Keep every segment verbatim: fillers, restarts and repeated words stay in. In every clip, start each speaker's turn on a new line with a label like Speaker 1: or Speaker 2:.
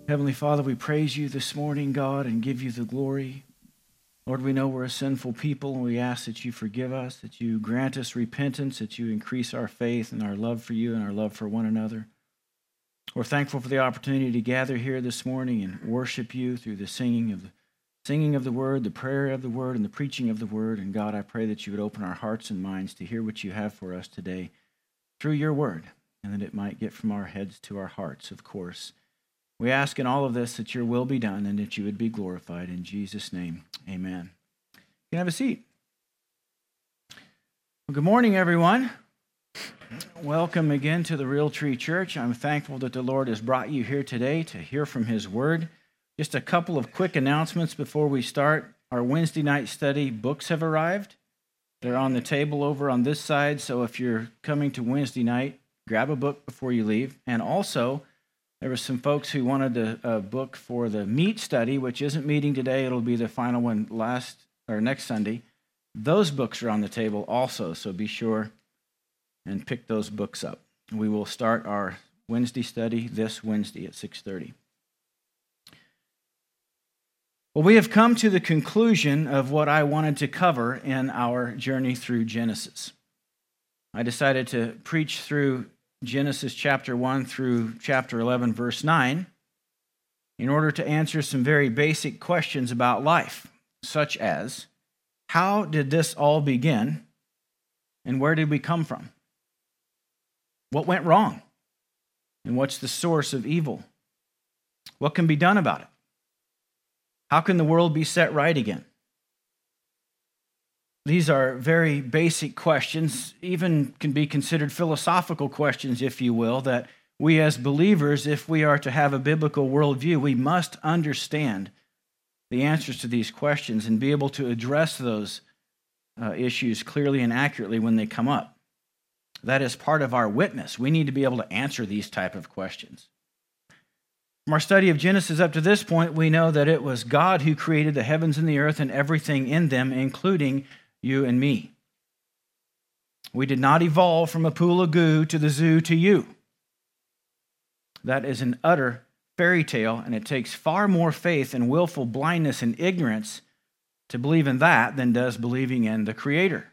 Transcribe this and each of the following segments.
Speaker 1: Heavenly Father, we praise you this morning, God, and give you the glory. Lord, we know we're a sinful people, and we ask that you forgive us, that you grant us repentance, that you increase our faith and our love for you and our love for one another. We're thankful for the opportunity to gather here this morning and worship you through the singing of the singing of the word, the prayer of the word, and the preaching of the word. And God, I pray that you would open our hearts and minds to hear what you have for us today through your word, and that it might get from our heads to our hearts, of course. We ask in all of this that your will be done and that you would be glorified. In Jesus' name, amen. You can have a seat. Well, good morning, everyone. Welcome again to the Real Tree Church. I'm thankful that the Lord has brought you here today to hear from his word. Just a couple of quick announcements before we start. Our Wednesday night study books have arrived. They're on the table over on this side, so if you're coming to Wednesday night, grab a book before you leave. And also, there were some folks who wanted a, a book for the meat study, which isn't meeting today. It'll be the final one last or next Sunday. Those books are on the table also, so be sure and pick those books up. We will start our Wednesday study this Wednesday at six thirty. Well, we have come to the conclusion of what I wanted to cover in our journey through Genesis. I decided to preach through Genesis chapter one through chapter eleven, verse nine, in order to answer some very basic questions about life, such as, how did this all begin, and where did we come from? What went wrong, and what's the source of evil? What can be done about it? How can the world be set right again? These are very basic questions, even can be considered philosophical questions, if you will, that we as believers, if we are to have a biblical worldview, we must understand the answers to these questions and be able to address those uh, issues clearly and accurately when they come up. That is part of our witness. We need to be able to answer these type of questions. From our study of Genesis up to this point, we know that it was God who created the heavens and the earth and everything in them, including you and me. We did not evolve from a pool of goo to the zoo to you. That is an utter fairy tale, and it takes far more faith and willful blindness and ignorance to believe in that than does believing in the Creator.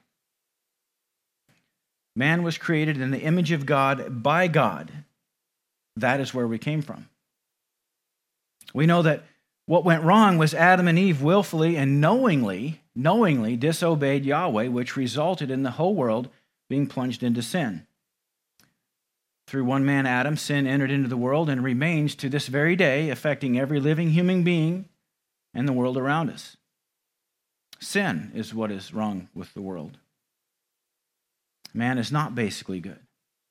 Speaker 1: Man was created in the image of God by God. That is where we came from. We know that what went wrong was Adam and Eve willfully and knowingly, knowingly disobeyed Yahweh, which resulted in the whole world being plunged into sin. Through one man, Adam, sin entered into the world and remains to this very day, affecting every living human being and the world around us. Sin is what is wrong with the world. Man is not basically good.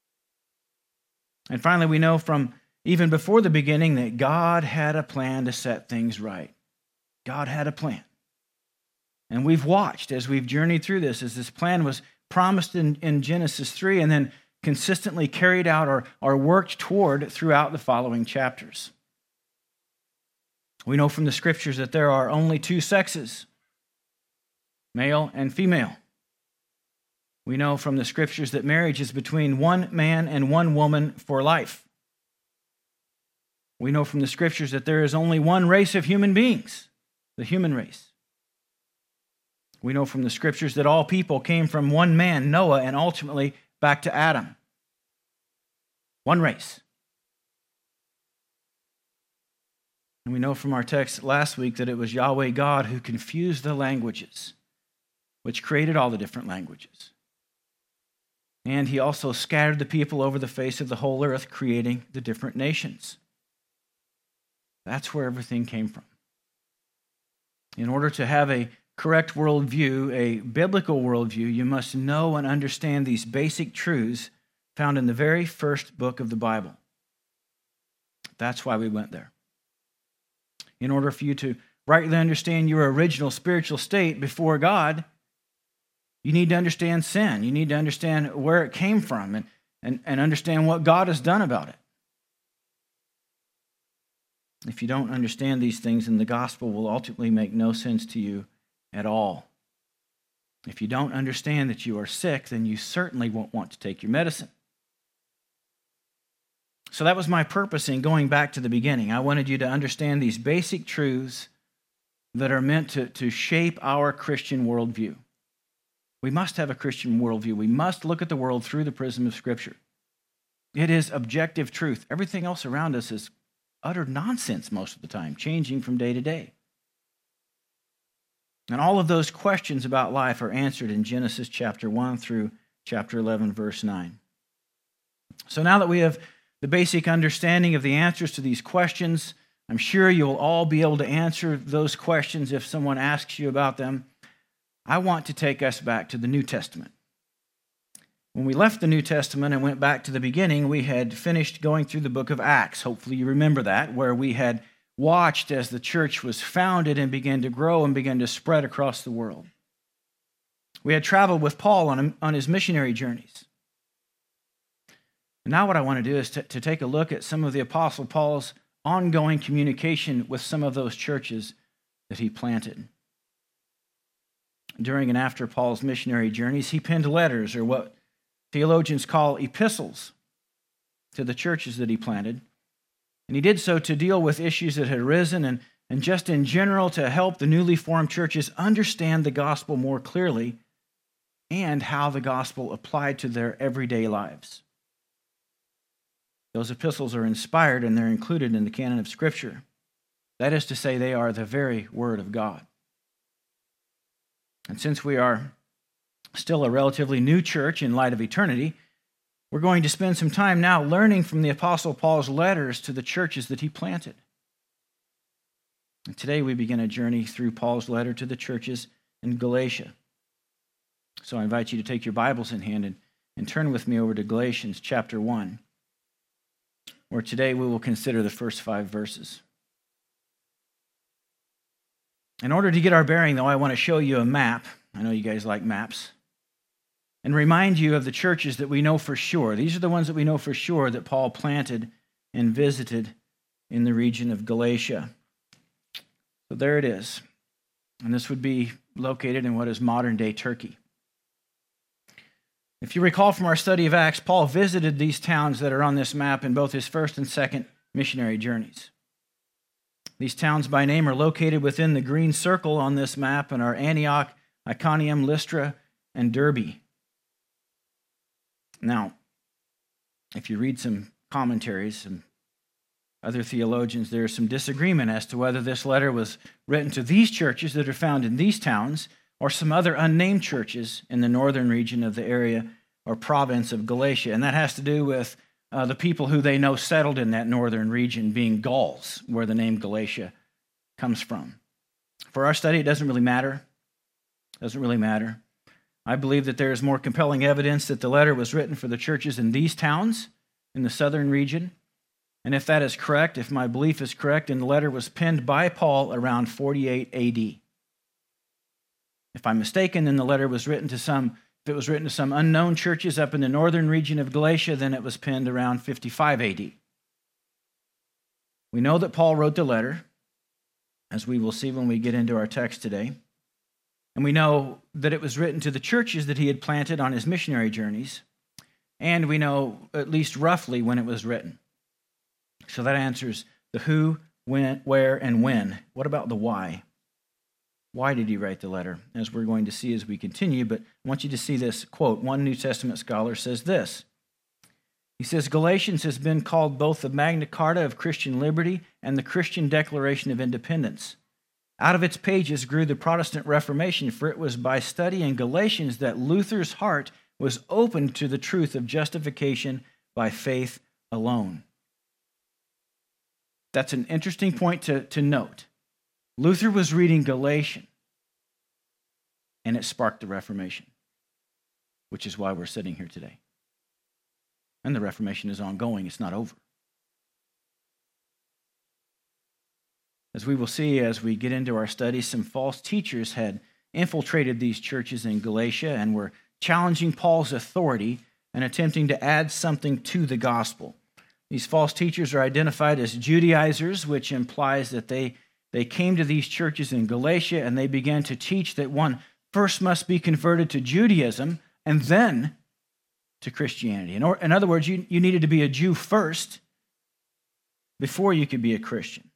Speaker 1: And finally, we know from even before the beginning that God had a plan to set things right. God had a plan. And we've watched as we've journeyed through this, as this plan was promised in, in Genesis three and then consistently carried out or, or worked toward throughout the following chapters. We know from the scriptures that there are only two sexes, male and female. We know from the scriptures that marriage is between one man and one woman for life. We know from the scriptures that there is only one race of human beings, the human race. We know from the scriptures that all people came from one man, Noah, and ultimately back to Adam. One race. And we know from our text last week that it was Yahweh God who confused the languages, which created all the different languages. And he also scattered the people over the face of the whole earth, creating the different nations. That's where everything came from. In order to have a correct worldview, a biblical worldview, you must know and understand these basic truths found in the very first book of the Bible. That's why we went there. In order for you to rightly understand your original spiritual state before God, you need to understand sin. You need to understand where it came from and, and, and understand what God has done about it. If you don't understand these things, then the gospel will ultimately make no sense to you at all. If you don't understand that you are sick, then you certainly won't want to take your medicine. So that was my purpose in going back to the beginning. I wanted you to understand these basic truths that are meant to, to shape our Christian worldview. We must have a Christian worldview. We must look at the world through the prism of Scripture. It is objective truth. Everything else around us is utter nonsense most of the time, changing from day to day. And all of those questions about life are answered in Genesis chapter one through chapter eleven, verse nine. So now that we have the basic understanding of the answers to these questions, I'm sure you'll all be able to answer those questions if someone asks you about them. I want to take us back to the New Testament. When we left the New Testament and went back to the beginning, we had finished going through the book of Acts. Hopefully you remember that, where we had watched as the church was founded and began to grow and began to spread across the world. We had traveled with Paul on, on his missionary journeys. And now what I want to do is to, to take a look at some of the Apostle Paul's ongoing communication with some of those churches that he planted. During and after Paul's missionary journeys, he penned letters, or what theologians call epistles, to the churches that he planted. And he did so to deal with issues that had arisen and, and just in general to help the newly formed churches understand the gospel more clearly and how the gospel applied to their everyday lives. Those epistles are inspired and they're included in the canon of Scripture. That is to say, they are the very Word of God. And since we are still a relatively new church in light of eternity, we're going to spend some time now learning from the Apostle Paul's letters to the churches that he planted. And today we begin a journey through Paul's letter to the churches in Galatia. So I invite you to take your Bibles in hand and, and turn with me over to Galatians chapter one, where today we will consider the first five verses. In order to get our bearing, though, I want to show you a map. I know you guys like maps. And remind you of the churches that we know for sure. These are the ones that we know for sure that Paul planted and visited in the region of Galatia. So there it is. And this would be located in what is modern-day Turkey. If you recall from our study of Acts, Paul visited these towns that are on this map in both his first and second missionary journeys. These towns by name are located within the green circle on this map and are Antioch, Iconium, Lystra, and Derbe. Now, if you read some commentaries, some other theologians, there is some disagreement as to whether this letter was written to these churches that are found in these towns or some other unnamed churches in the northern region of the area or province of Galatia. And that has to do with uh, the people who they know settled in that northern region being Gauls, where the name Galatia comes from. For our study, it doesn't really matter. It doesn't really matter. I believe that there is more compelling evidence that the letter was written for the churches in these towns in the southern region. And if that is correct, if my belief is correct, then the letter was penned by Paul around forty-eight A D. If I'm mistaken, then the letter was written to some, if it was written to some unknown churches up in the northern region of Galatia, then it was penned around fifty-five A D. We know that Paul wrote the letter, as we will see when we get into our text today. And we know that it was written to the churches that he had planted on his missionary journeys. And we know at least roughly when it was written. So that answers the who, when, where, and when. What about the why? Why did he write the letter? As we're going to see as we continue, but I want you to see this quote. One New Testament scholar says this. He says, Galatians has been called both the Magna Carta of Christian liberty and the Christian Declaration of Independence. Out of its pages grew the Protestant Reformation, for it was by studying Galatians that Luther's heart was opened to the truth of justification by faith alone. That's an interesting point to, to note. Luther was reading Galatians, and it sparked the Reformation, which is why we're sitting here today. And the Reformation is ongoing. It's not over. As we will see as we get into our study, some false teachers had infiltrated these churches in Galatia and were challenging Paul's authority and attempting to add something to the gospel. These false teachers are identified as Judaizers, which implies that they, they came to these churches in Galatia and they began to teach that one first must be converted to Judaism and then to Christianity. In, or, in other words, you, you needed to be a Jew first before you could be a Christian.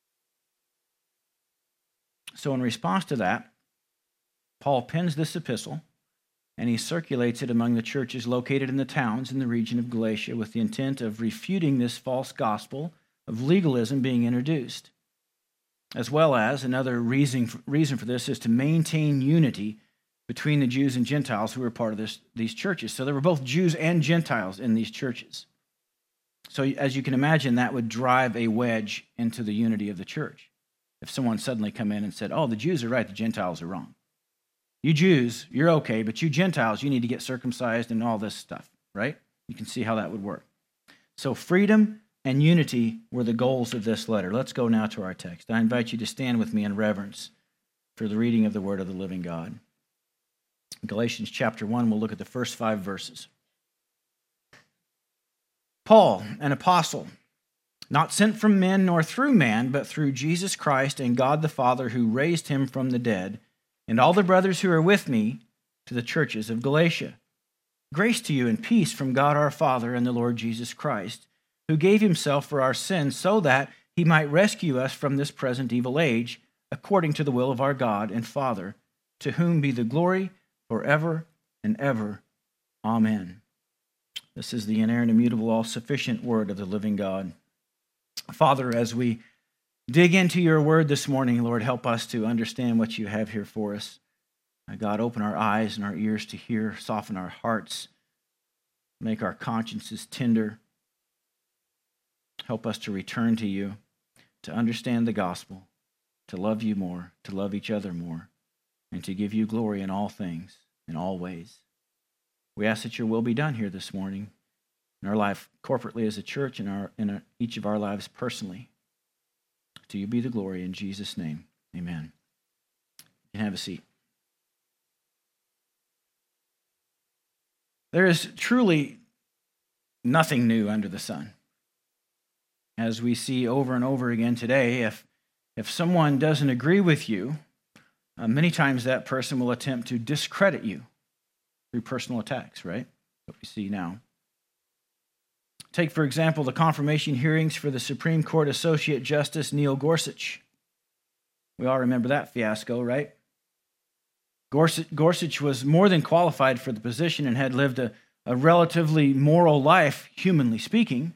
Speaker 1: So in response to that, Paul pens this epistle, and he circulates it among the churches located in the towns in the region of Galatia with the intent of refuting this false gospel of legalism being introduced. As well as, another reason for, reason for this is to maintain unity between the Jews and Gentiles who were part of this, these churches. So there were both Jews and Gentiles in these churches. So as you can imagine, that would drive a wedge into the unity of the church. If someone suddenly come in and said, oh, the Jews are right, the Gentiles are wrong. You Jews, you're okay, but you Gentiles, you need to get circumcised and all this stuff, right? You can see how that would work. So freedom and unity were the goals of this letter. Let's go now to our text. I invite you to stand with me in reverence for the reading of the word of the living God. In Galatians chapter one, we'll look at the first five verses. Paul, an apostle, not sent from men nor through man, but through Jesus Christ and God the Father who raised him from the dead, and all the brothers who are with me, to the churches of Galatia. Grace to you and peace from God our Father and the Lord Jesus Christ, who gave himself for our sins so that he might rescue us from this present evil age, according to the will of our God and Father, to whom be the glory forever and ever. Amen. This is the inerrant, immutable, all-sufficient word of the living God. Father, as we dig into your word this morning, Lord, help us to understand what you have here for us. God, open our eyes and our ears to hear, soften our hearts, make our consciences tender. Help us to return to you, to understand the gospel, to love you more, to love each other more, and to give you glory in all things, in all ways. We ask that your will be done here this morning, in our life corporately as a church, and our, in our, each of our lives personally. To you be the glory in Jesus' name. Amen. You can have a seat. There is truly nothing new under the sun. As we see over and over again today, if, if someone doesn't agree with you, uh, many times that person will attempt to discredit you through personal attacks, right? What we see now. Take, for example, the confirmation hearings for the Supreme Court Associate Justice Neil Gorsuch. We all remember that fiasco, right? Gorsuch, Gorsuch was more than qualified for the position and had lived a, a relatively moral life, humanly speaking.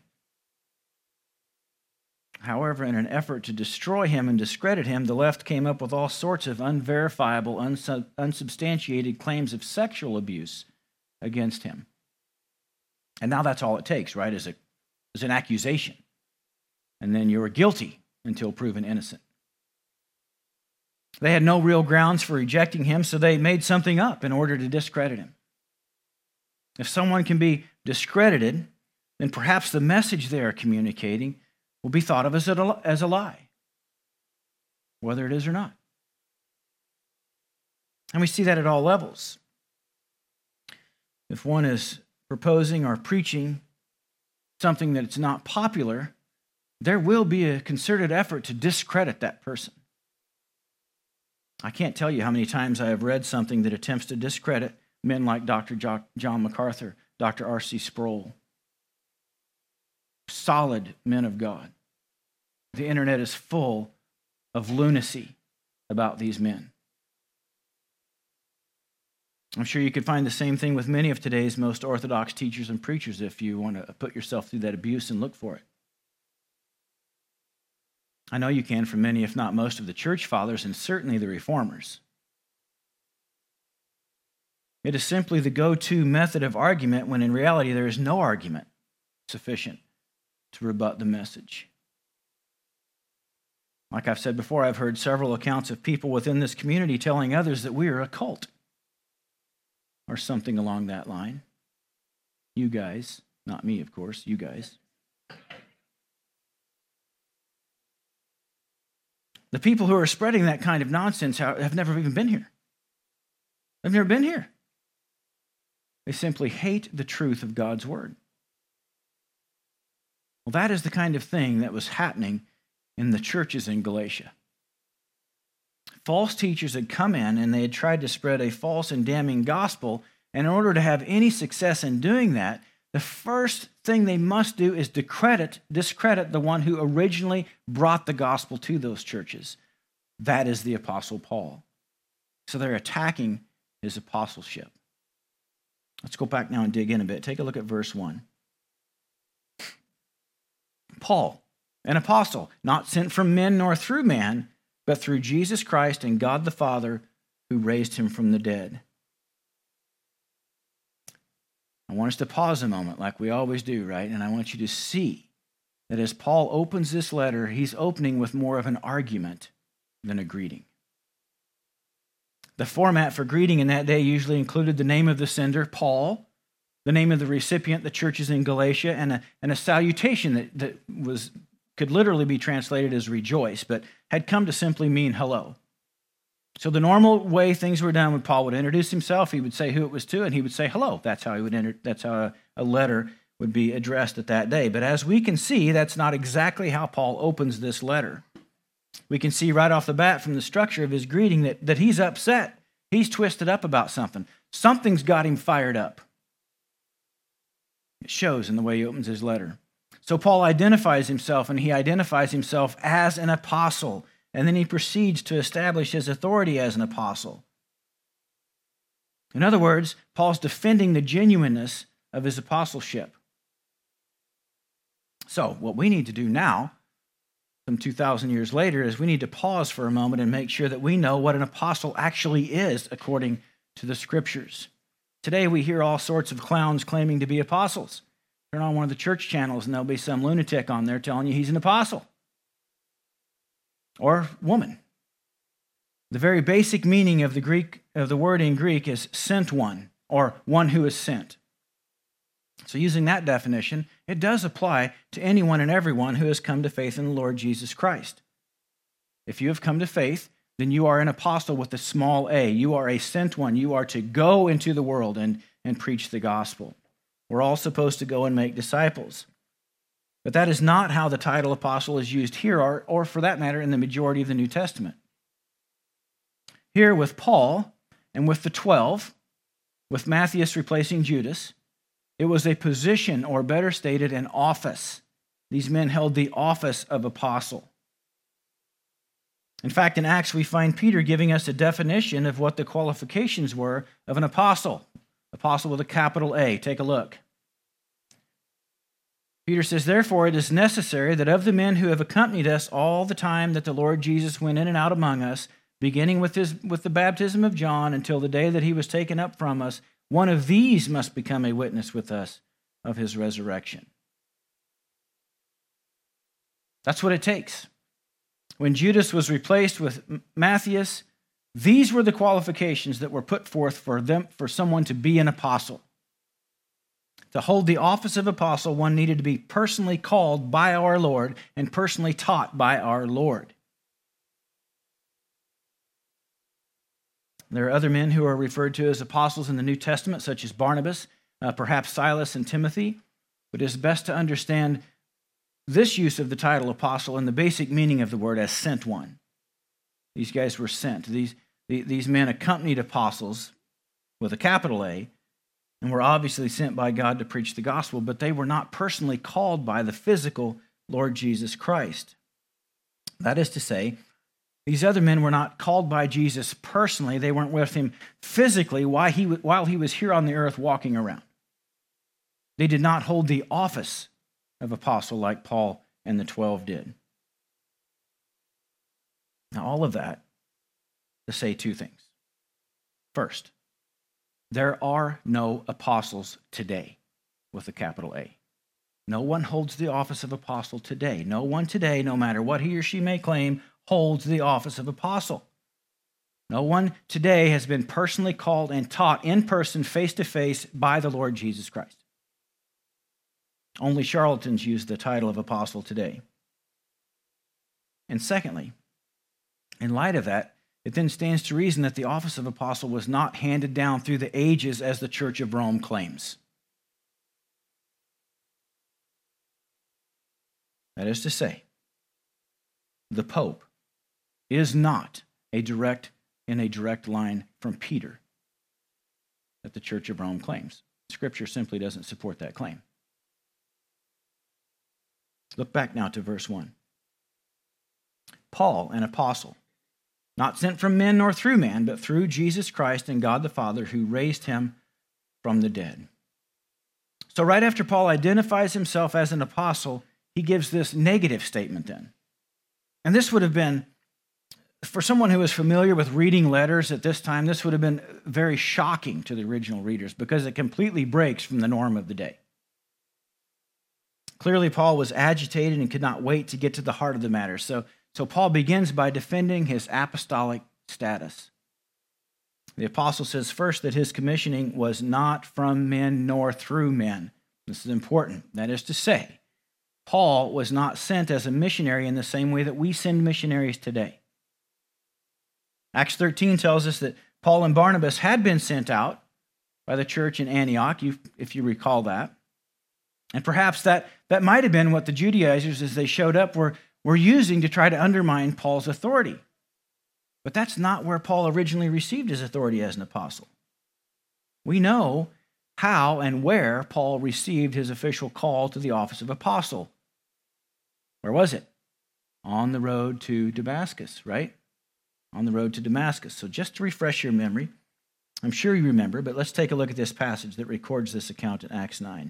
Speaker 1: However, in an effort to destroy him and discredit him, the left came up with all sorts of unverifiable, unsub- unsubstantiated claims of sexual abuse against him. And now that's all it takes, right, is, a, is an accusation. And then you're guilty until proven innocent. They had no real grounds for rejecting him, so they made something up in order to discredit him. If someone can be discredited, then perhaps the message they are communicating will be thought of as a, as a lie, whether it is or not. And we see that at all levels. If one is proposing or preaching something that's not popular, there will be a concerted effort to discredit that person. I can't tell you how many times I have read something that attempts to discredit men like Doctor John MacArthur, Doctor R C Sproul. Solid men of God. The internet is full of lunacy about these men. I'm sure you could find the same thing with many of today's most orthodox teachers and preachers if you want to put yourself through that abuse and look for it. I know you can from many, if not most, of the church fathers and certainly the reformers. It is simply the go-to method of argument when in reality there is no argument sufficient to rebut the message. Like I've said before, I've heard several accounts of people within this community telling others that we are a cult or something along that line. You guys, not me, of course, you guys. The people who are spreading that kind of nonsense have never even been here. They've never been here. They simply hate the truth of God's word. Well, that is the kind of thing that was happening in the churches in Galatia. False teachers had come in and they had tried to spread a false and damning gospel, and in order to have any success in doing that, the first thing they must do is discredit, discredit the one who originally brought the gospel to those churches. That is the Apostle Paul. So they're attacking his apostleship. Let's go back now and dig in a bit. Take a look at verse one. Paul, an apostle, not sent from men nor through man, but through Jesus Christ and God the Father, who raised him from the dead. I want us to pause a moment like we always do, right? And I want you to see that as Paul opens this letter, he's opening with more of an argument than a greeting. The format for greeting in that day usually included the name of the sender, Paul, the name of the recipient, the churches in Galatia, and a, and a salutation that, that was could literally be translated as rejoice, but had come to simply mean hello. So the normal way things were done when Paul would introduce himself, he would say who it was to, and he would say hello. That's how he would enter, that's how a, a letter would be addressed at that day. But as we can see, that's not exactly how Paul opens this letter. We can see right off the bat from the structure of his greeting that, that he's upset. He's twisted up about something. Something's got him fired up. It shows in the way he opens his letter. So Paul identifies himself, and he identifies himself as an apostle. And then he proceeds to establish his authority as an apostle. In other words, Paul's defending the genuineness of his apostleship. So what we need to do now, some two thousand years later, is we need to pause for a moment and make sure that we know what an apostle actually is according to the Scriptures. Today we hear all sorts of clowns claiming to be apostles. Turn on one of the church channels and there'll be some lunatic on there telling you he's an apostle. Or woman. The very basic meaning of the Greek of the word in Greek is sent one, or one who is sent. So using that definition, it does apply to anyone and everyone who has come to faith in the Lord Jesus Christ. If you have come to faith, then you are an apostle with a small a. You are a sent one. You are to go into the world and, and preach the gospel. We're all supposed to go and make disciples. But that is not how the title apostle is used here, or, or for that matter, in the majority of the New Testament. Here with Paul and with the twelve, with Matthias replacing Judas, it was a position, or better stated, an office. These men held the office of apostle. In fact, in Acts, we find Peter giving us a definition of what the qualifications were of an apostle. Apostle with a capital A. Take a look. Peter says, therefore, it is necessary that of the men who have accompanied us all the time that the Lord Jesus went in and out among us, beginning with, his, with the baptism of John until the day that he was taken up from us, one of these must become a witness with us of his resurrection. That's what it takes. When Judas was replaced with Matthias, these were the qualifications that were put forth for them, for someone to be an apostle. To hold the office of apostle, one needed to be personally called by our Lord and personally taught by our Lord. There are other men who are referred to as apostles in the New Testament, such as Barnabas, uh, perhaps Silas and Timothy, but it is best to understand this use of the title apostle and the basic meaning of the word as sent one. These guys were sent. These, these men accompanied apostles with a capital A and were obviously sent by God to preach the gospel, but they were not personally called by the physical Lord Jesus Christ. That is to say, these other men were not called by Jesus personally. They weren't with him physically while he, while he was here on the earth walking around. They did not hold the office of apostle like Paul and the twelve did. Now, all of that to say two things. First, there are no apostles today with a capital A. No one holds the office of apostle today. No one today, no matter what he or she may claim, holds the office of apostle. No one today has been personally called and taught in person, face-to-face, by the Lord Jesus Christ. Only charlatans use the title of apostle today. And secondly, in light of that, it then stands to reason that the office of apostle was not handed down through the ages as the Church of Rome claims. That is to say, the Pope is not a direct in a direct line from Peter that the Church of Rome claims. Scripture simply doesn't support that claim. Look back now to verse one. Paul, an apostle, not sent from men nor through man, but through Jesus Christ and God the Father, who raised him from the dead. So right after Paul identifies himself as an apostle, he gives this negative statement then. And this would have been, for someone who was familiar with reading letters at this time, this would have been very shocking to the original readers because it completely breaks from the norm of the day. Clearly, Paul was agitated and could not wait to get to the heart of the matter. So, so Paul begins by defending his apostolic status. The apostle says first that his commissioning was not from men nor through men. This is important. That is to say, Paul was not sent as a missionary in the same way that we send missionaries today. Acts thirteen tells us that Paul and Barnabas had been sent out by the church in Antioch, if you recall that. And perhaps that, that might have been what the Judaizers, as they showed up, were, were using to try to undermine Paul's authority. But that's not where Paul originally received his authority as an apostle. We know how and where Paul received his official call to the office of apostle. Where was it? On the road to Damascus, right? On the road to Damascus. So just to refresh your memory, I'm sure you remember, but let's take a look at this passage that records this account in Acts nine.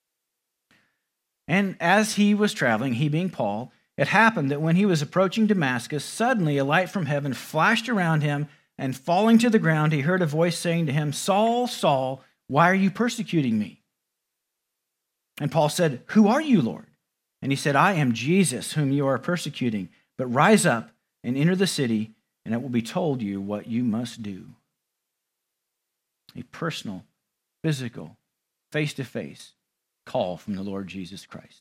Speaker 1: And as he was traveling, he being Paul, it happened that when he was approaching Damascus, suddenly a light from heaven flashed around him, and falling to the ground, he heard a voice saying to him, "Saul, Saul, why are you persecuting me?" And Paul said, "Who are you, Lord?" And he said, "I am Jesus, whom you are persecuting. But rise up and enter the city, and it will be told you what you must do." A personal, physical, face-to-face call from the Lord Jesus Christ.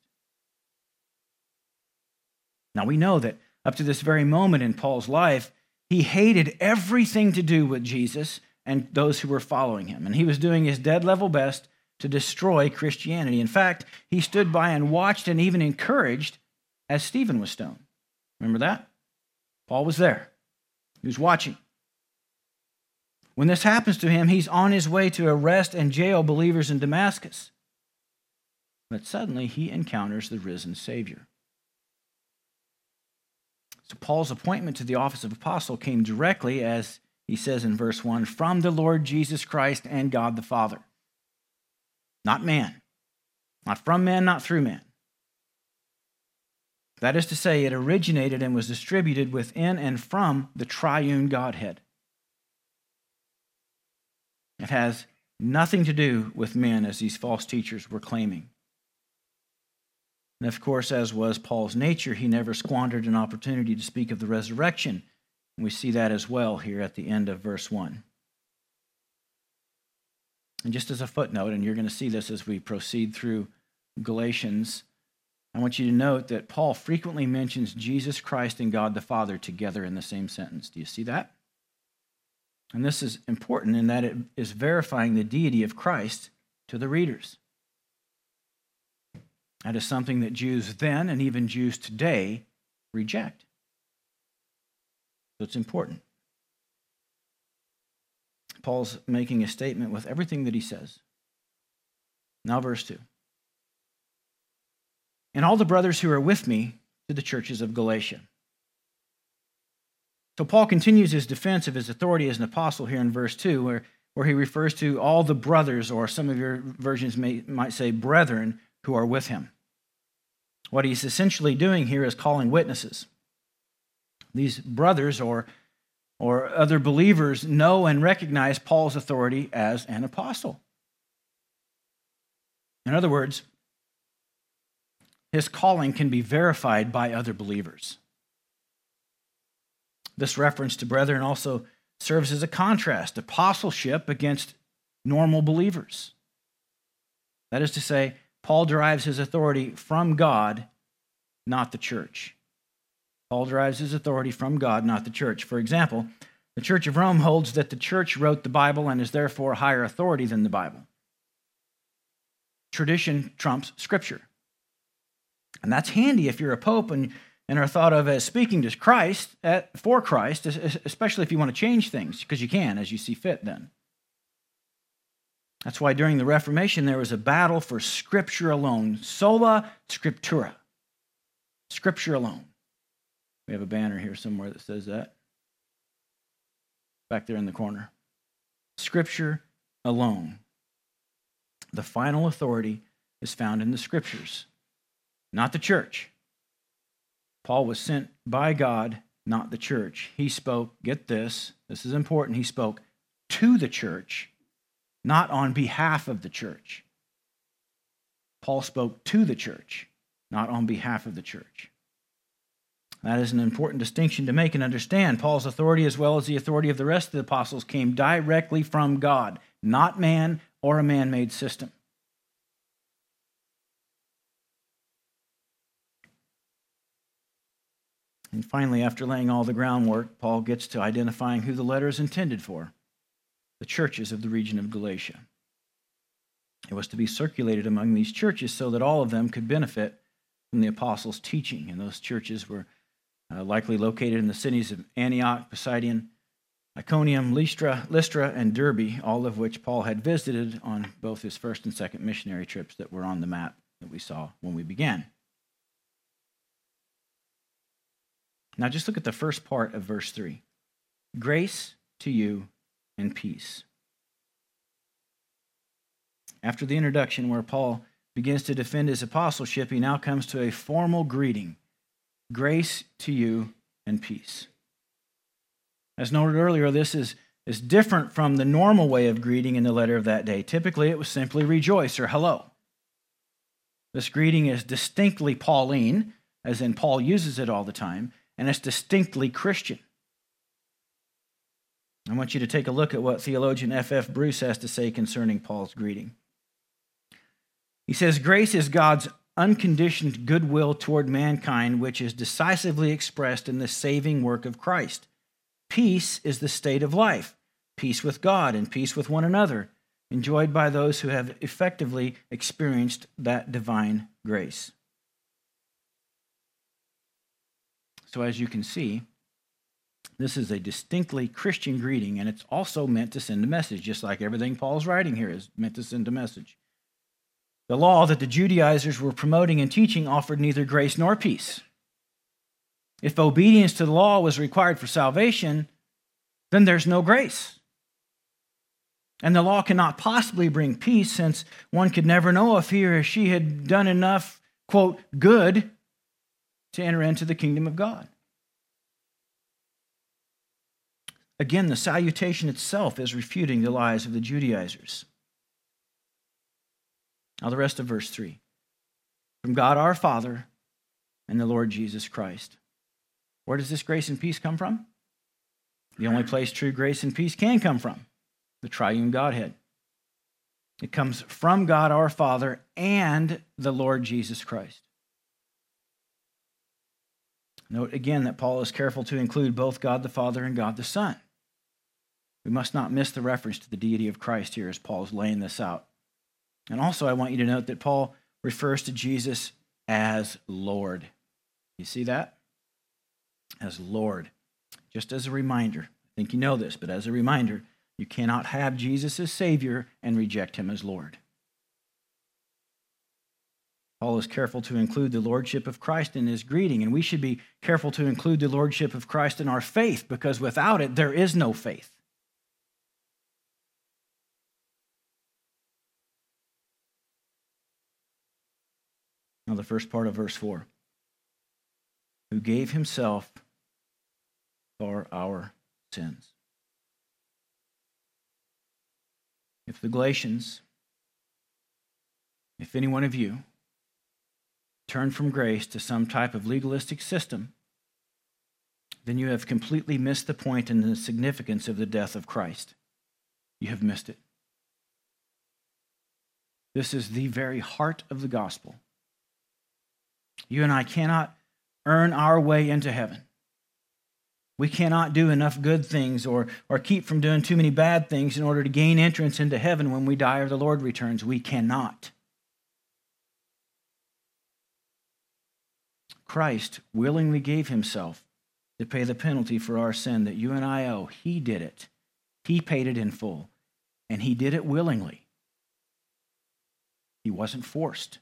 Speaker 1: Now we know that up to this very moment in Paul's life, he hated everything to do with Jesus and those who were following him. And he was doing his dead level best to destroy Christianity. In fact, he stood by and watched and even encouraged as Stephen was stoned. Remember that? Paul was there. He was watching. When this happens to him, he's on his way to arrest and jail believers in Damascus. But suddenly he encounters the risen Savior. So Paul's appointment to the office of apostle came directly, as he says in verse one, from the Lord Jesus Christ and God the Father. Not man. Not from man, not through man. That is to say, it originated and was distributed within and from the triune Godhead. It has nothing to do with men, as these false teachers were claiming. And of course, as was Paul's nature, he never squandered an opportunity to speak of the resurrection. And we see that as well here at the end of verse one. And just as a footnote, and you're going to see this as we proceed through Galatians, I want you to note that Paul frequently mentions Jesus Christ and God the Father together in the same sentence. Do you see that? And this is important in that it is verifying the deity of Christ to the readers. That is something that Jews then and even Jews today reject. So it's important. Paul's making a statement with everything that he says. Now verse two. And all the brothers who are with me to the churches of Galatia. So Paul continues his defense of his authority as an apostle here in verse two, where, where he refers to all the brothers, or some of your versions may, might say brethren, who are with him. What he's essentially doing here is calling witnesses. These brothers or, or other believers know and recognize Paul's authority as an apostle. In other words, his calling can be verified by other believers. This reference to brethren also serves as a contrast, apostleship against normal believers. That is to say, Paul derives his authority from God, not the church. Paul derives his authority from God, not the church. For example, the Church of Rome holds that the church wrote the Bible and is therefore higher authority than the Bible. Tradition trumps Scripture. And that's handy if you're a pope and, and are thought of as speaking to Christ, at, for Christ, especially if you want to change things, because you can as you see fit then. That's why during the Reformation there was a battle for Scripture alone. Sola Scriptura. Scripture alone. We have a banner here somewhere that says that. Back there in the corner. Scripture alone. The final authority is found in the Scriptures, not the church. Paul was sent by God, not the church. He spoke, get this, this is important, he spoke to the church, not on behalf of the church. Paul spoke to the church, not on behalf of the church. That is an important distinction to make and understand. Paul's authority, as well as the authority of the rest of the apostles, came directly from God, not man or a man-made system. And finally, after laying all the groundwork, Paul gets to identifying who the letter is intended for, the churches of the region of Galatia. It was to be circulated among these churches so that all of them could benefit from the apostles' teaching. And those churches were uh, likely located in the cities of Antioch, Pisidian, Iconium, Lystra, Lystra, and Derbe, all of which Paul had visited on both his first and second missionary trips that were on the map that we saw when we began. Now just look at the first part of verse three. Grace to you and peace. After the introduction where Paul begins to defend his apostleship, he now comes to a formal greeting. Grace to you and peace. As noted earlier, this is, is different from the normal way of greeting in the letter of that day. Typically, it was simply rejoice or hello. This greeting is distinctly Pauline, as in Paul uses it all the time, and it's distinctly Christian. I want you to take a look at what theologian F F Bruce has to say concerning Paul's greeting. He says, grace is God's unconditioned goodwill toward mankind, which is decisively expressed in the saving work of Christ. Peace is the state of life, peace with God and peace with one another, enjoyed by those who have effectively experienced that divine grace. So as you can see, this is a distinctly Christian greeting, and it's also meant to send a message, just like everything Paul's writing here is meant to send a message. The law that the Judaizers were promoting and teaching offered neither grace nor peace. If obedience to the law was required for salvation, then there's no grace. And the law cannot possibly bring peace, since one could never know if he or she had done enough, quote, good to enter into the kingdom of God. Again, the salutation itself is refuting the lies of the Judaizers. Now the rest of verse three. From God our Father and the Lord Jesus Christ. Where does this grace and peace come from? The only place true grace and peace can come from, the triune Godhead. It comes from God our Father and the Lord Jesus Christ. Note again that Paul is careful to include both God the Father and God the Son. We must not miss the reference to the deity of Christ here as Paul is laying this out. And also I want you to note that Paul refers to Jesus as Lord. You see that? As Lord. Just as a reminder, I think you know this, but as a reminder, you cannot have Jesus as Savior and reject him as Lord. Paul is careful to include the lordship of Christ in his greeting, and we should be careful to include the lordship of Christ in our faith, because without it, there is no faith. Now, the first part of verse four. Who gave himself for our sins. If the Galatians, if any one of you, turn from grace to some type of legalistic system, then you have completely missed the point and the significance of the death of Christ. You have missed it. This is the very heart of the gospel. You and I cannot earn our way into heaven. We cannot do enough good things or, or keep from doing too many bad things in order to gain entrance into heaven when we die or the Lord returns. We cannot. Christ willingly gave himself to pay the penalty for our sin that you and I owe. He did it. He paid it in full, and he did it willingly. He wasn't forced.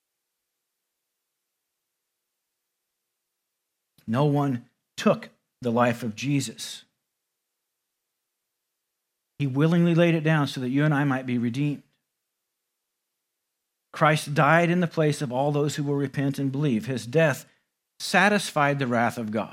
Speaker 1: No one took the life of Jesus. He willingly laid it down so that you and I might be redeemed. Christ died in the place of all those who will repent and believe. His death satisfied the wrath of God.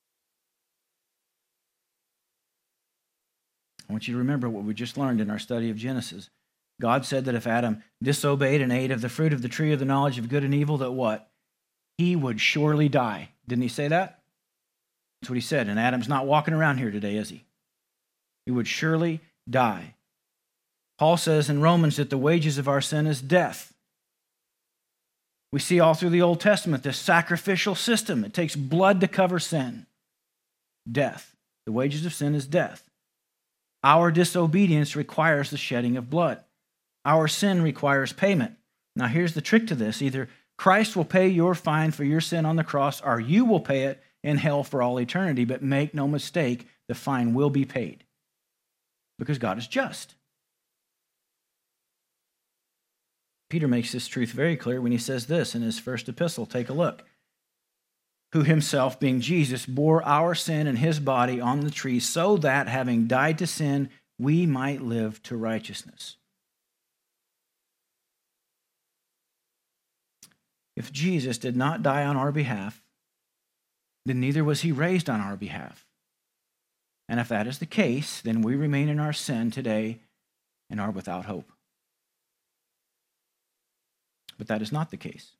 Speaker 1: I want you to remember what we just learned in our study of Genesis. God said that if Adam disobeyed and ate of the fruit of the tree of the knowledge of good and evil, that what? He would surely die. Didn't he say that? That's what he said. And Adam's not walking around here today, is he? He would surely die. Paul says in Romans that the wages of our sin is death. We see all through the Old Testament this sacrificial system. It takes blood to cover sin. Death. The wages of sin is death. Our disobedience requires the shedding of blood. Our sin requires payment. Now here's the trick to this. Either Christ will pay your fine for your sin on the cross, or you will pay it in hell for all eternity. But make no mistake, the fine will be paid. Because God is just. Peter makes this truth very clear when he says this in his first epistle. Take a look. Who himself, being Jesus, bore our sin in his body on the tree, so that, having died to sin, we might live to righteousness. If Jesus did not die on our behalf, then neither was he raised on our behalf. And if that is the case, then we remain in our sin today and are without hope. But that is not the case.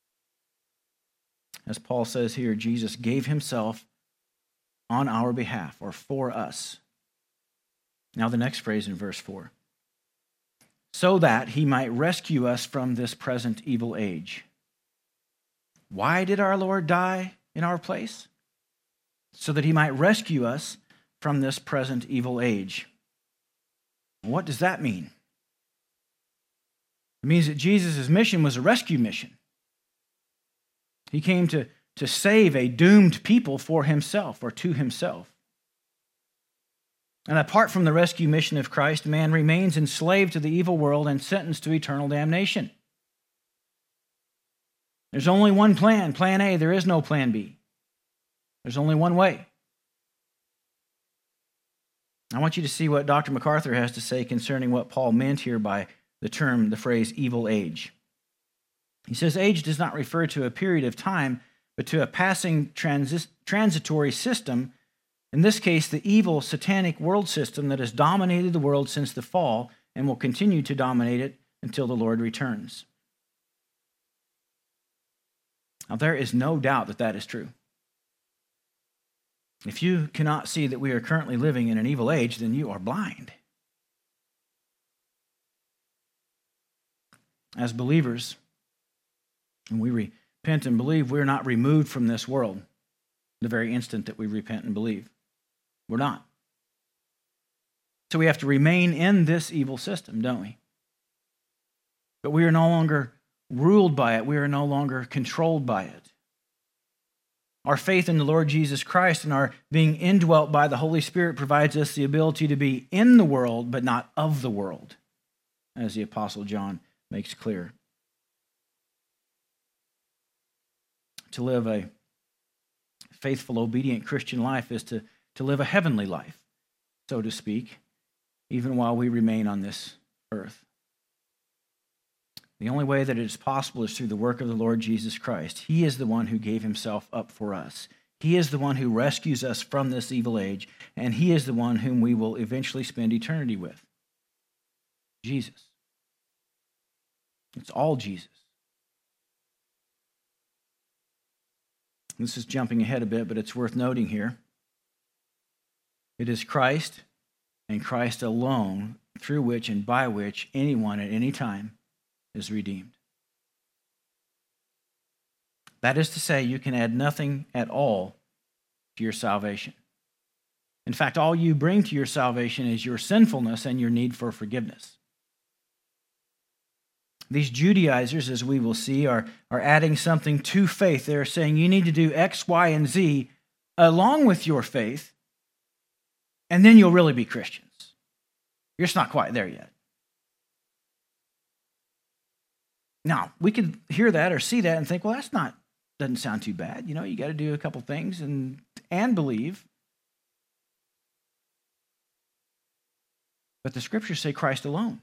Speaker 1: As Paul says here, Jesus gave himself on our behalf, or for us. Now the next phrase in verse four. So that he might rescue us from this present evil age. Why did our Lord die in our place? So that he might rescue us from this present evil age. What does that mean? It means that Jesus' mission was a rescue mission. He came to, to save a doomed people for himself, or to himself. And apart from the rescue mission of Christ, man remains enslaved to the evil world and sentenced to eternal damnation. There's only one plan, plan A. There is no plan B. There's only one way. I want you to see what Doctor MacArthur has to say concerning what Paul meant here by the term, the phrase, evil age. He says, age does not refer to a period of time, but to a passing transi- transitory system, in this case, the evil satanic world system that has dominated the world since the fall and will continue to dominate it until the Lord returns. Now, there is no doubt that that is true. If you cannot see that we are currently living in an evil age, then you are blind. As believers, when we repent and believe, we're not removed from this world the very instant that we repent and believe. We're not. So we have to remain in this evil system, don't we? But we are no longer ruled by it. We are no longer controlled by it. Our faith in the Lord Jesus Christ and our being indwelt by the Holy Spirit provides us the ability to be in the world, but not of the world, as the Apostle John makes clear. To live a faithful, obedient Christian life is to, to live a heavenly life, so to speak, even while we remain on this earth. The only way that it is possible is through the work of the Lord Jesus Christ. He is the one who gave himself up for us. He is the one who rescues us from this evil age, and he is the one whom we will eventually spend eternity with. Jesus. It's all Jesus. This is jumping ahead a bit, but it's worth noting here. It is Christ and Christ alone through which and by which anyone at any time is redeemed. That is to say, you can add nothing at all to your salvation. In fact, all you bring to your salvation is your sinfulness and your need for forgiveness. These Judaizers, as we will see, are, are adding something to faith. They're saying you need to do X, Y, and Z along with your faith, and then you'll really be Christians. You're just not quite there yet. Now, we could hear that or see that and think, well, that's not, doesn't sound too bad. You know, you got to do a couple things and and believe. But the scriptures say Christ alone.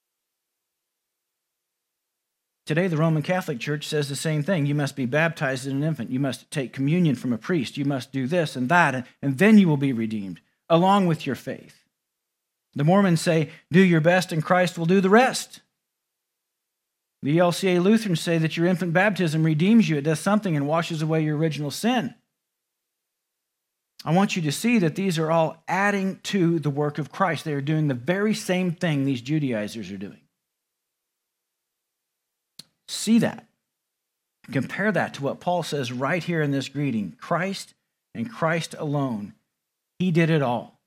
Speaker 1: Today, the Roman Catholic Church says the same thing. You must be baptized as an infant. You must take communion from a priest. You must do this and that, and, and then you will be redeemed, along with your faith. The Mormons say, do your best and Christ will do the rest. The E L C A Lutherans say that your infant baptism redeems you. It does something and washes away your original sin. I want you to see that these are all adding to the work of Christ. They are doing the very same thing these Judaizers are doing. See that. Compare that to what Paul says right here in this greeting. Christ and Christ alone. He did it all.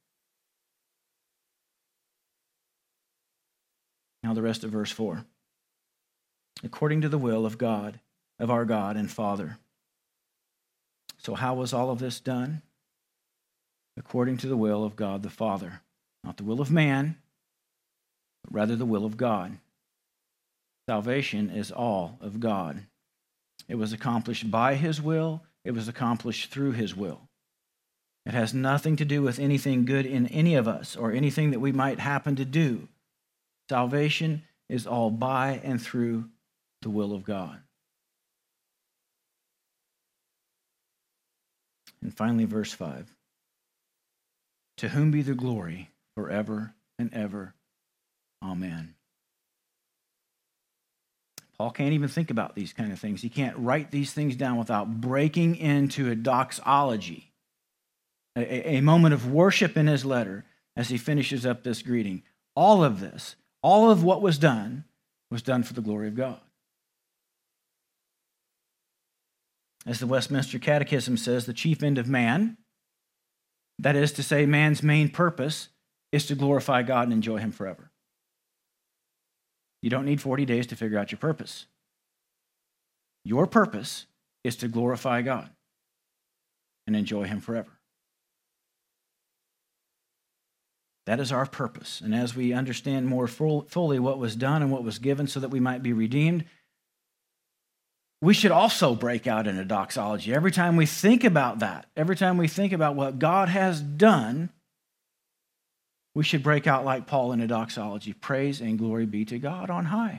Speaker 1: Now the rest of verse four. According to the will of God, of our God and Father. So how was all of this done? According to the will of God the Father. Not the will of man, but rather the will of God. Salvation is all of God. It was accomplished by his will. It was accomplished through his will. It has nothing to do with anything good in any of us or anything that we might happen to do. Salvation is all by and through the will of God. And finally, verse five. To whom be the glory forever and ever. Amen. Paul can't even think about these kind of things. He can't write these things down without breaking into a doxology, a, a moment of worship in his letter as he finishes up this greeting. All of this, all of what was done, was done for the glory of God. As the Westminster Catechism says, the chief end of man, that is to say, man's main purpose, is to glorify God and enjoy him forever. You don't need forty days to figure out your purpose. Your purpose is to glorify God and enjoy him forever. That is our purpose. And as we understand more full, fully what was done and what was given so that we might be redeemed, we should also break out in a doxology. Every time we think about that, every time we think about what God has done, we should break out like Paul in a doxology. Praise and glory be to God on high.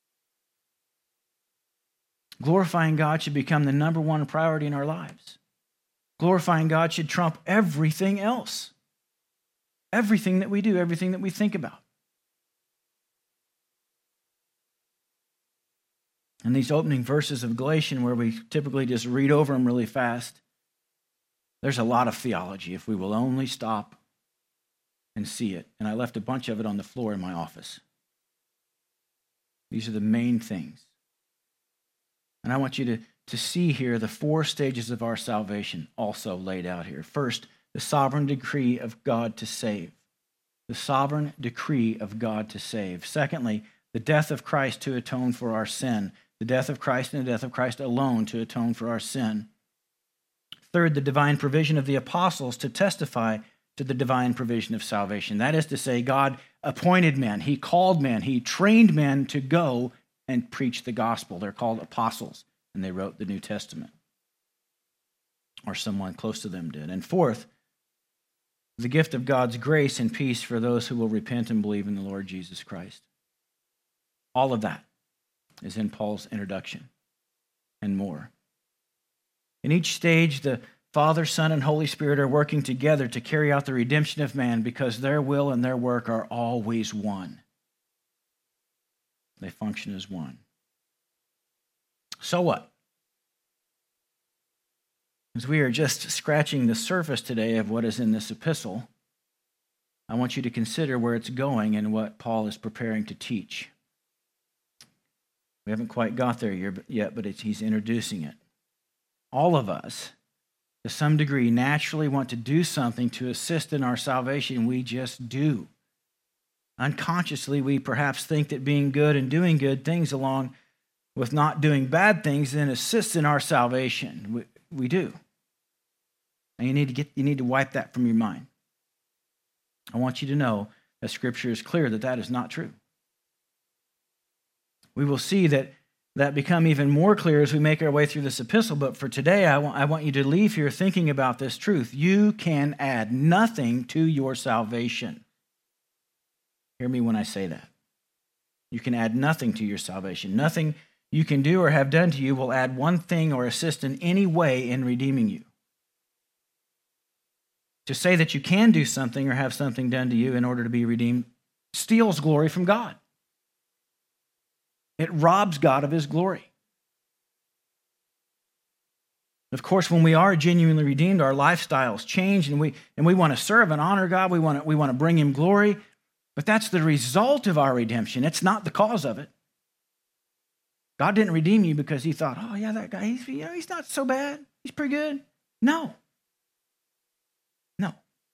Speaker 1: Glorifying God should become the number one priority in our lives. Glorifying God should trump everything else. Everything that we do, everything that we think about. In these opening verses of Galatians, where we typically just read over them really fast, there's a lot of theology if we will only stop and see it. And I left a bunch of it on the floor in my office. These are the main things. And I want you to, to see here the four stages of our salvation also laid out here. First, the sovereign decree of God to save. The sovereign decree of God to save. Secondly, the death of Christ to atone for our sin. The death of Christ and the death of Christ alone to atone for our sin. Third, the divine provision of the apostles to testify to the divine provision of salvation. That is to say, God appointed men, he called men, he trained men to go and preach the gospel. They're called apostles, and they wrote the New Testament, or someone close to them did. And fourth, the gift of God's grace and peace for those who will repent and believe in the Lord Jesus Christ. All of that is in Paul's introduction and more. In each stage, the Father, Son, and Holy Spirit are working together to carry out the redemption of man because their will and their work are always one. They function as one. So what? As we are just scratching the surface today of what is in this epistle, I want you to consider where it's going and what Paul is preparing to teach. We haven't quite got there yet, but it's, he's introducing it. All of us, to some degree, naturally want to do something to assist in our salvation. We just do. Unconsciously, we perhaps think that being good and doing good things along with not doing bad things then assists in our salvation. We, we do. And you need to get you need to wipe that from your mind. I want you to know that Scripture is clear that that is not true. We will see that that become even more clear as we make our way through this epistle. But for today, I want, I want you to leave here thinking about this truth. You can add nothing to your salvation. Hear me when I say that. You can add nothing to your salvation. Nothing you can do or have done to you will add one thing or assist in any way in redeeming you. To say that you can do something or have something done to you in order to be redeemed steals glory from God. It robs God of his glory. Of course, when we are genuinely redeemed, our lifestyles change, and we and we want to serve and honor God. We want to, we want to bring him glory. But that's the result of our redemption. It's not the cause of it. God didn't redeem you because he thought, oh, yeah, that guy, he's, you know, he's not so bad. He's pretty good. No. No.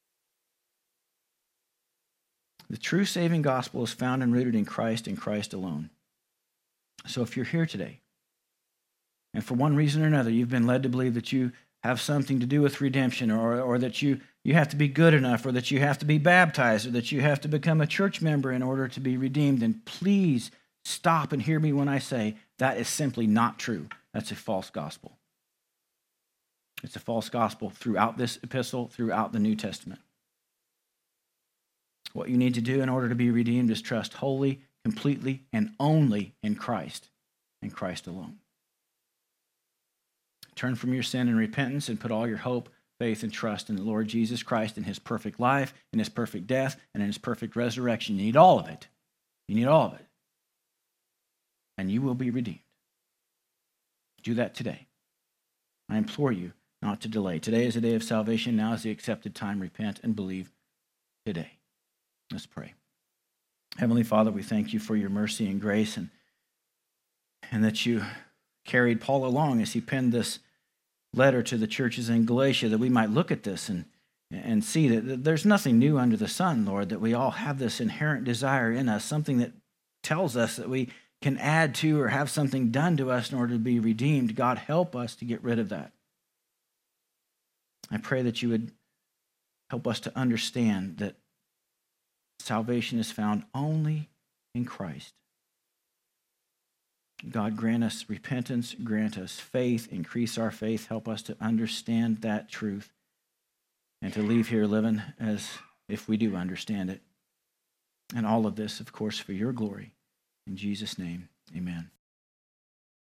Speaker 1: The true saving gospel is found and rooted in Christ and Christ alone. So if you're here today, and for one reason or another, you've been led to believe that you have something to do with redemption, or, or that you, you have to be good enough, or that you have to be baptized, or that you have to become a church member in order to be redeemed, then please stop and hear me when I say that is simply not true. That's a false gospel. It's a false gospel throughout this epistle, throughout the New Testament. What you need to do in order to be redeemed is trust wholly, completely, and only in Christ, and Christ alone. Turn from your sin and repentance and put all your hope, faith, and trust in the Lord Jesus Christ, in his perfect life, in his perfect death, and in his perfect resurrection. You need all of it. You need all of it. And you will be redeemed. Do that today. I implore you not to delay. Today is the day of salvation. Now is the accepted time. Repent and believe today. Let's pray. Heavenly Father, we thank you for your mercy and grace, and, and that you carried Paul along as he penned this letter to the churches in Galatia, that we might look at this and, and see that there's nothing new under the sun, Lord, that we all have this inherent desire in us, something that tells us that we can add to or have something done to us in order to be redeemed. God, help us to get rid of that. I pray that you would help us to understand that salvation is found only in Christ. God, grant us repentance, grant us faith, increase our faith, help us to understand that truth and to leave here living as if we do understand it. And all of this, of course, for your glory. In Jesus' name, amen.